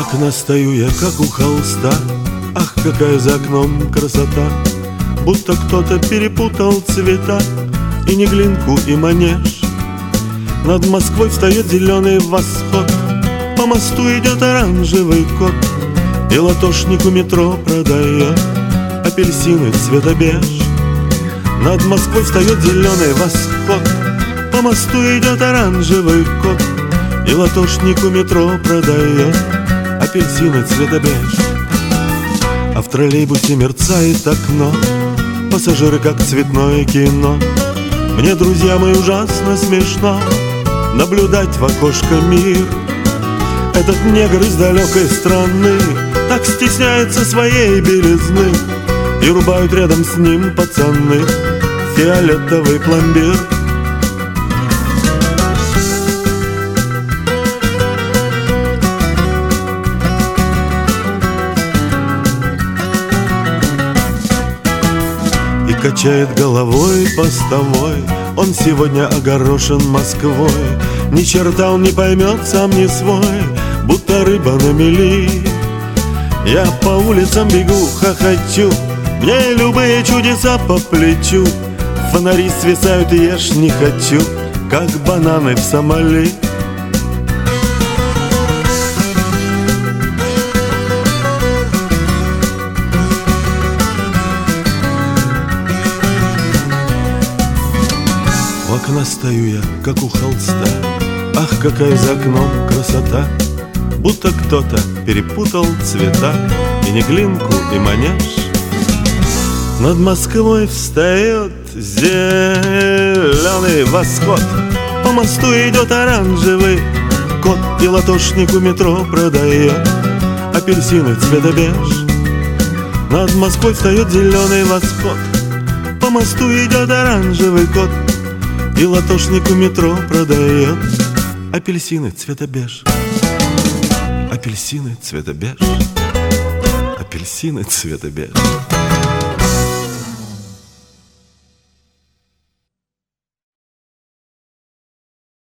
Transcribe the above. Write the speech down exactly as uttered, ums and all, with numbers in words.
окна стою я, как у холста. Ах, какая за окном красота! Будто кто-то перепутал цвета, и Неглинку, и Манеж. Над Москвой встает зеленый восход, по мосту идет оранжевый кот, и латошник у метро продает апельсины цвета беж. Над Москвой встает зеленый восход, по мосту идет оранжевый кот, и латошник у метро продает апельсины цвета беж. А в троллейбусе мерцает окно, пассажиры как цветное кино. Мне, друзья мои, ужасно смешно наблюдать в окошко мир. Этот негр из далекой страны так стесняется своей белизны, и рубают рядом с ним пацаны фиолетовый пломбир. И качает головой постовой, он сегодня огорошен Москвой. Ни черта он не поймет, сам не свой, будто рыба на мели. Я по улицам бегу, хохочу, мне любые чудеса по плечу. Фонари свисают, ешь не хочу, как бананы в Сомали. У окна стою я, как у холста. Ах, какая за окном красота! Будто кто-то перепутал цвета, и Неглинку, и Манеж. Над Москвой встает зеленый восход, по мосту идет оранжевый кот, и латошник у метро продает апельсины цвета беж. Над Москвой встает зеленый восход, по мосту идет оранжевый кот, и латошник у метро продает апельсины цвета беж. Апельсины цвета беж. Апельсины цвета беж.